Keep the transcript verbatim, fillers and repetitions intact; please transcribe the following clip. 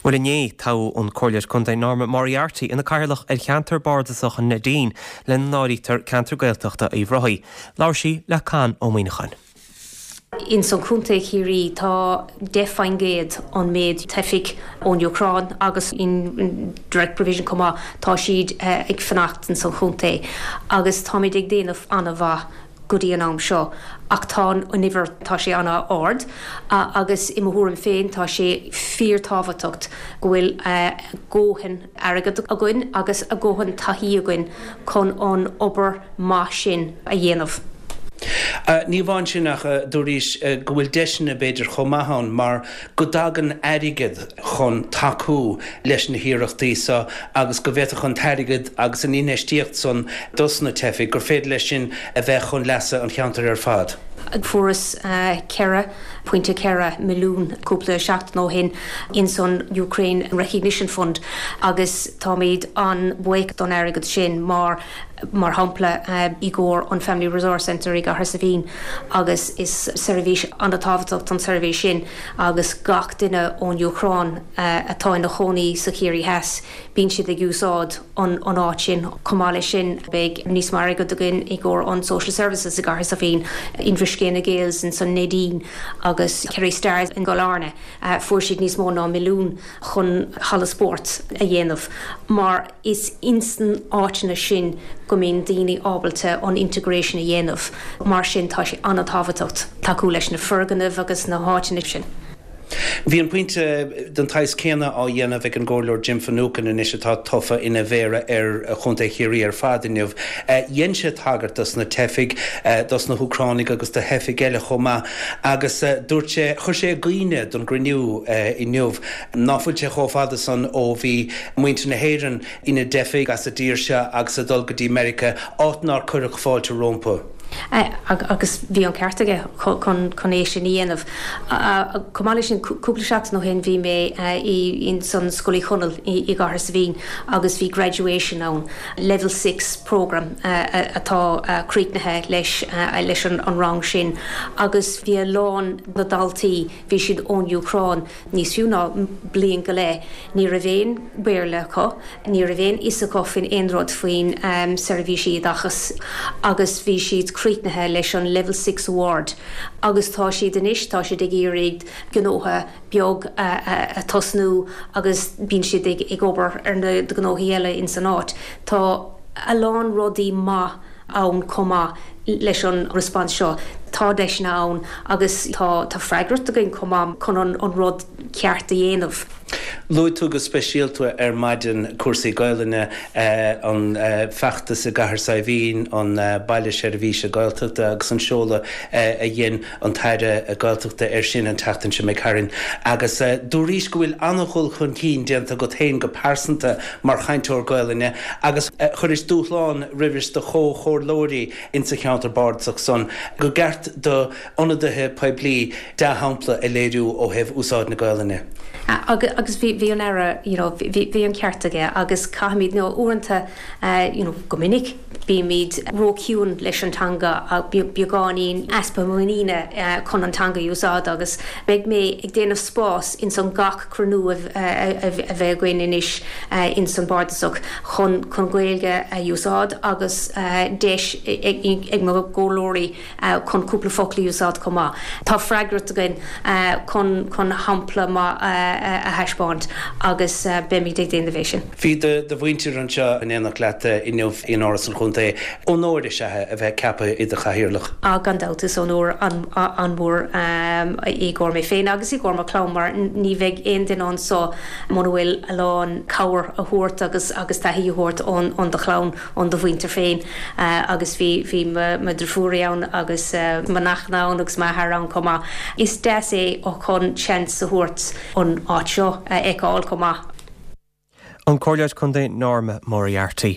Well in é tá an choirleis chun é Norma Moriarty ina cairlach ar cheantar bardasach an Nadine le náítar cantar gailteachta i bhrothí. Láir sí le can ó muoinechan. In son cúnta chéirí tá defain géad an méid tefic ón Ucrán agus in direct provision comá tá siad uh, ag fannacht in son cúnta agus tá méid ag déanamh anna bha godaí an am seo ach tá an niver tá sé anna ord uh, agus i mthúram féin tá sé fíor tábhatocht go bhfuil uh, góhan agad a gcuin agus a góhan taithí a gcuin chun an obair má sin a dhéanamh. Uh, ní bhain sin nach uh, dúrís uh, go bhfuil deisina beidir chomahan mar go dagan airigid chun taú leis na hiireachtaí sa agus go bhheitach chun tairigid agus an inéistíocht son dosna tefic gur féad leis sin a bheith chun lesa an cheantar ar fad. Ag furas uh, Kera, Pointe Kera, Milún, cúpla seacht nó hin in son Ukraine Recognition Fund agus tá méid an buic don airigid sin mar mar hampla uh, i gcóir an Family Resource Centre i gcathair sa bhín agus is servís an a tábhachtacht an servís sin agus gach duine ón Ucrán uh, atá in na chonaí sa chéirí heas bíonn siad ag úsáid an an áit sin cumála sin beag níos mar airgid agin i gcóir an Social Services i gcathair sa bhín in Briscéna Gales in san Nadine agus Kerry Stars in Galarne uh, fuair siad níos mó ná Milún chun Hala Sport a dhéanamh mar is instant áitina sin go mbeadh daoine ábailte an integration a dhéanamh mar sin tá sé anna tábhatocht taú leis na ferganamh agus na háitina sin. Bhí an pointe den tais céanna á dhéanamh ag an gcomhlór Jim Finucane in isitá tofa ina bhéire ar a chunta chéirí ar fadinniuh. Dhéan sé tagartas na tefig, dos na Ucránig agus de hefig eile chomá agus dúirt sé chuir sé gcuoine don griniú i nniuh náfuil sé chomhfada san ó bhí muinte na héireann ina defig as a dír se agus a dul go dtí America áitnar chuireach fáilte rompa. Uh, agus bhí an ceartaige chun é sin íanamh. Cumála sin cúpla seacht nó hen bhí mé in san scoilí chonal i gcathair sa bhín agus bhí graduation ann level six program atá críochnathe leis leis an rang sin agus bhí lán na daltaí bhí siad ón Ucrán níos fiú ná bliain go le ní ra bhéin béarla có ní ra bhéin isacó fin aonrad faoin um, servísí dachas agus bhí siad críochnathe leis an level six award agus tá siad inis tá siad ag iarraid gnótha beag a tosnú agus bíonn siad ag obair ar na gnóthaí eile in san áit. Tá a lán rudaí má ann comá leis an respons seo tá deisna ann agus tá tá freigart a gin comá chun an rud ceart a dhéanamh. Lúid tú go speisialta ar maidin cuasaí Gaeilge an feachtas a gcathair sa bhín an baile seirbhíse Gaeltachta agus an seola a dhéan an taire a Gaeltachta ar sin an teachtain sin mé cairinn agus dúrís go bhfuil annachil chun cín déanta go tain go pásanta mar chainteoir Gaeilge agus chuir is dúchláin rivers de chó chóirlóirí in sa cheantar bardach son go gceart do ionadathe poiblí de hampla a léirú ó hebh úsáid na Gaeilge. Agus bhí an era bhí an ceartaige agus caiimiid nó uanta go minic bí míid róciún leis antanga a beagáín aspa muíine chun antanga úsáid agus beag mé ag déanamh spás in san gach cronú a bheith gcuin inis in san bardasach chun chun Gaeilge úsáid agus deis ag mo ggólóirí chun cúpla foclaí úsáid comá. Tá freigart againn chun hampla má a heispáint agus bemí ag déanamh sin. Bhí de bhaintear an seo in éanach leata inniuh in áras an chunta ónóir sethe a bheith ceappa i do chahirirlach. A gandáltas ónóir an mór i gcóir mé féin agus i gcóir má clám mar ní bheith aon den an só mna bhfuil a lán cabhar a thuirt agus agus taithí a thuirt ón do chlán ón do bhaintear féin agus bhí bhí me drafúra ann agus me nachnán agus me thar an comá. Is de é ó chun chans a thuirt an áit seo eáil comá. An choirleis chun é Norma Moriarty.